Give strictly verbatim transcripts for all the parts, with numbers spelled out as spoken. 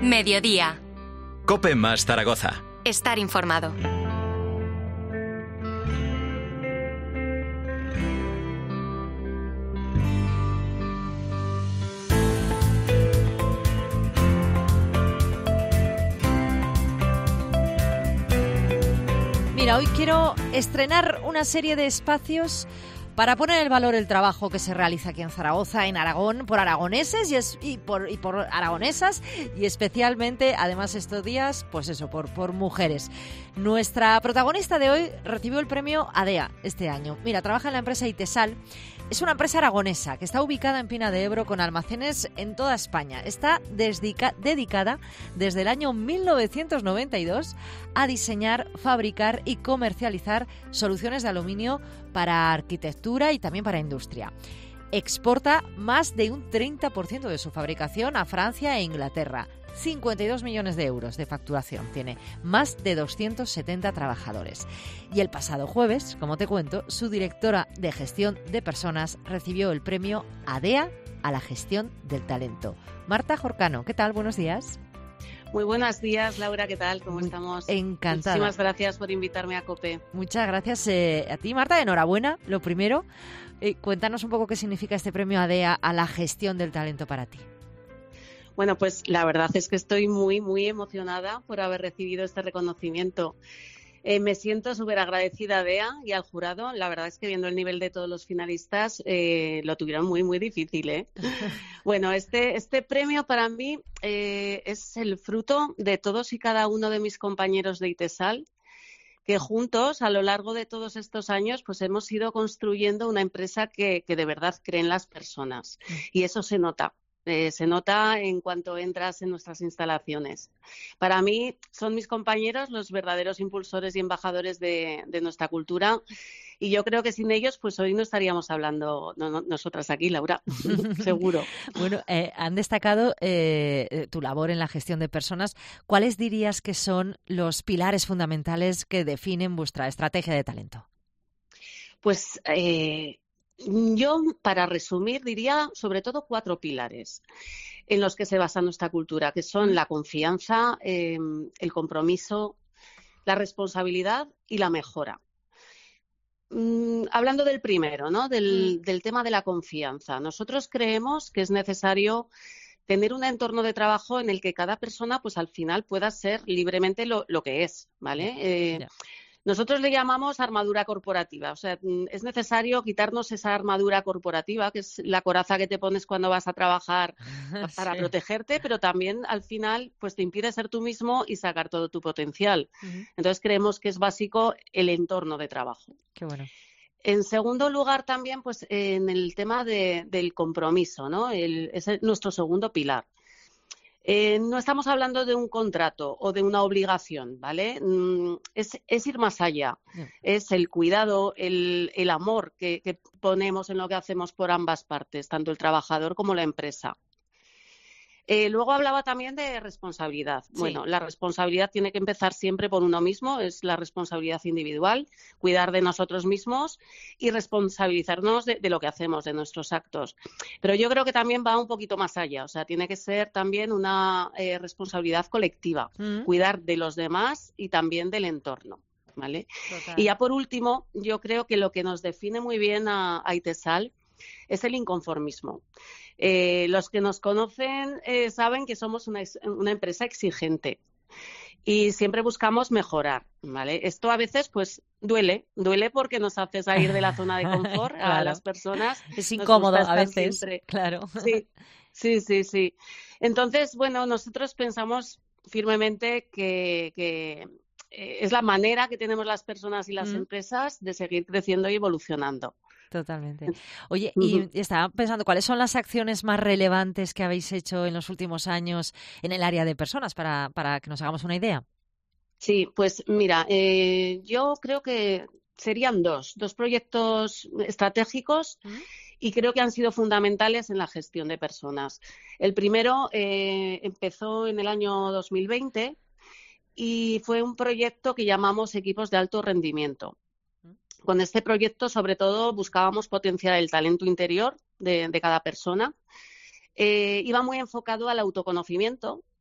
Mediodía. COPE más Zaragoza. Estar informado. Mira, hoy quiero estrenar una serie de espacios para poner en valor el trabajo que se realiza aquí en Zaragoza, en Aragón, por aragoneses y, es, y, por, y por aragonesas y especialmente, además estos días, pues eso, por, por mujeres. Nuestra protagonista de hoy recibió el premio ADEA este año. Mira, trabaja en la empresa Itesal. Es una empresa aragonesa que está ubicada en Pina de Ebro con almacenes en toda España. Está desdica, dedicada desde el año mil novecientos noventa y dos a diseñar, fabricar y comercializar soluciones de aluminio para arquitectura y también para industria. Exporta más de un treinta por ciento de su fabricación a Francia e Inglaterra. cincuenta y dos millones de euros de facturación. Tiene más de doscientos setenta trabajadores. Y el pasado jueves, como te cuento, su directora de gestión de personas recibió el premio ADEA a la gestión del talento. Marta Jorcano, ¿qué tal? Buenos días. Muy buenos días, Laura, ¿qué tal? ¿Cómo estamos? Encantada. Muchísimas gracias por invitarme a COPE. Muchas gracias eh, a ti, Marta. Enhorabuena, lo primero. Eh, cuéntanos un poco qué significa este premio ADEA a la gestión del talento para ti. Bueno, pues la verdad es que estoy muy, muy emocionada por haber recibido este reconocimiento. Eh, me siento súper agradecida a ADEA y al jurado. La verdad es que viendo el nivel de todos los finalistas, eh, lo tuvieron muy, muy difícil, ¿eh? Bueno, este, este premio para mí eh, es el fruto de todos y cada uno de mis compañeros de Itesal, que juntos, a lo largo de todos estos años, pues hemos ido construyendo una empresa que, que de verdad cree en las personas. Y eso se nota. Eh, se nota en cuanto entras en nuestras instalaciones. Para mí son mis compañeros los verdaderos impulsores y embajadores de, de nuestra cultura y yo creo que sin ellos pues hoy no estaríamos hablando no, no, nosotras aquí, Laura, seguro. Bueno, eh, han destacado eh, tu labor en la gestión de personas. ¿Cuáles dirías que son los pilares fundamentales que definen vuestra estrategia de talento? Pues... Eh... Yo, para resumir, diría sobre todo cuatro pilares en los que se basa nuestra cultura, que son la confianza, eh, el compromiso, la responsabilidad y la mejora. Mm, hablando del primero, ¿no? Del, del tema de la confianza. Nosotros creemos que es necesario tener un entorno de trabajo en el que cada persona, pues al final, pueda ser libremente lo, lo que es, ¿vale? Eh, yeah. Nosotros le llamamos armadura corporativa, o sea, es necesario quitarnos esa armadura corporativa, que es la coraza que te pones cuando vas a trabajar para sí. protegerte, pero también al final pues te impide ser tú mismo y sacar todo tu potencial. Uh-huh. Entonces creemos que es básico el entorno de trabajo. Qué bueno. En segundo lugar también pues en el tema de, del compromiso, ¿no? El, es el, nuestro segundo pilar. Eh, no estamos hablando de un contrato o de una obligación, ¿vale? Mm, es, es ir más allá. Yeah. Es el cuidado, el, el amor que, que ponemos en lo que hacemos por ambas partes, tanto el trabajador como la empresa. Eh, luego hablaba también de responsabilidad. Sí. Bueno, la responsabilidad tiene que empezar siempre por uno mismo, es la responsabilidad individual, cuidar de nosotros mismos y responsabilizarnos de, de lo que hacemos, de nuestros actos. Pero yo creo que también va un poquito más allá, o sea, tiene que ser también una eh, responsabilidad colectiva, mm. cuidar de los demás y también del entorno. ¿Vale? Total. Y ya por último, yo creo que lo que nos define muy bien a, a Itesal es el inconformismo. Eh, los que nos conocen eh, saben que somos una, una empresa exigente y siempre buscamos mejorar, ¿vale? Esto a veces pues duele, duele porque nos hace salir de la zona de confort claro. a las personas. Es incómodo a veces, siempre. Claro. Sí, sí, sí, sí. Entonces, bueno, nosotros pensamos firmemente que, que es la manera que tenemos las personas y las mm. empresas de seguir creciendo y evolucionando. Totalmente. Oye, y uh-huh. estaba pensando, ¿cuáles son las acciones más relevantes que habéis hecho en los últimos años en el área de personas para, para que nos hagamos una idea? Sí, pues mira, eh, yo creo que serían dos, dos proyectos estratégicos uh-huh. y creo que han sido fundamentales en la gestión de personas. El primero eh, empezó en el año dos mil veinte y fue un proyecto que llamamos equipos de alto rendimiento. Con este proyecto, sobre todo, buscábamos potenciar el talento interior de, de cada persona. Eh, iba muy enfocado al autoconocimiento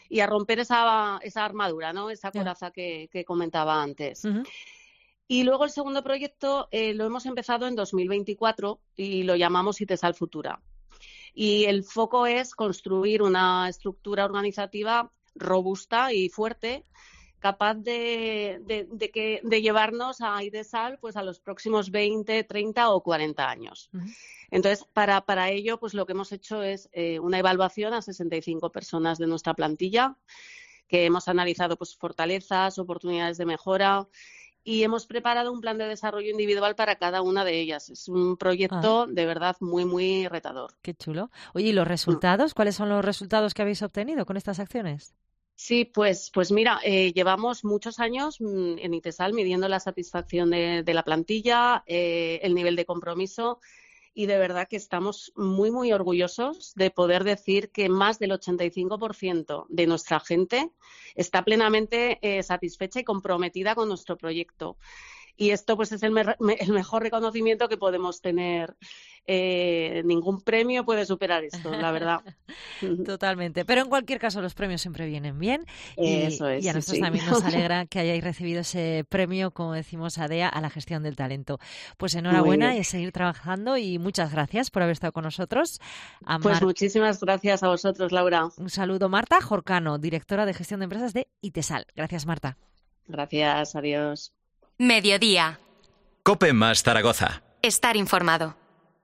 y a romper esa, esa armadura, ¿no? Esa coraza que, que comentaba antes. Uh-huh. Y luego el segundo proyecto eh, lo hemos empezado en dos mil veinticuatro y lo llamamos ITESAL Futura. Y el foco es construir una estructura organizativa robusta y fuerte, capaz de, de, de, que, de llevarnos a ITESAL pues, a los próximos veinte, treinta o cuarenta años. Uh-huh. Entonces, para, para ello, pues lo que hemos hecho es eh, una evaluación a sesenta y cinco personas de nuestra plantilla, que hemos analizado pues, fortalezas, oportunidades de mejora, y hemos preparado un plan de desarrollo individual para cada una de ellas. Es un proyecto ah. de verdad muy, muy retador. Qué chulo. Oye, ¿y los resultados? ¿Cuáles son los resultados que habéis obtenido con estas acciones? Sí, pues, pues mira, eh, llevamos muchos años mmm, en ITESAL midiendo la satisfacción de, de la plantilla, eh, el nivel de compromiso, y de verdad que estamos muy, muy orgullosos de poder decir que más del ochenta y cinco por ciento de nuestra gente está plenamente eh, satisfecha y comprometida con nuestro proyecto. Y esto pues es el, me el mejor reconocimiento que podemos tener. Eh, ningún premio puede superar esto, la verdad. Totalmente. Pero en cualquier caso los premios siempre vienen bien. Y, Eso es, y a nosotros sí, también sí. nos alegra que hayáis recibido ese premio, como decimos, A D E A, a la gestión del talento. Pues enhorabuena y a seguir trabajando y muchas gracias por haber estado con nosotros. A pues Mar... muchísimas gracias a vosotros, Laura. Un saludo. Marta Jorcano, directora de gestión de empresas de ITESAL. Gracias, Marta. Gracias, adiós. Mediodía. COPE más Zaragoza. Estar informado.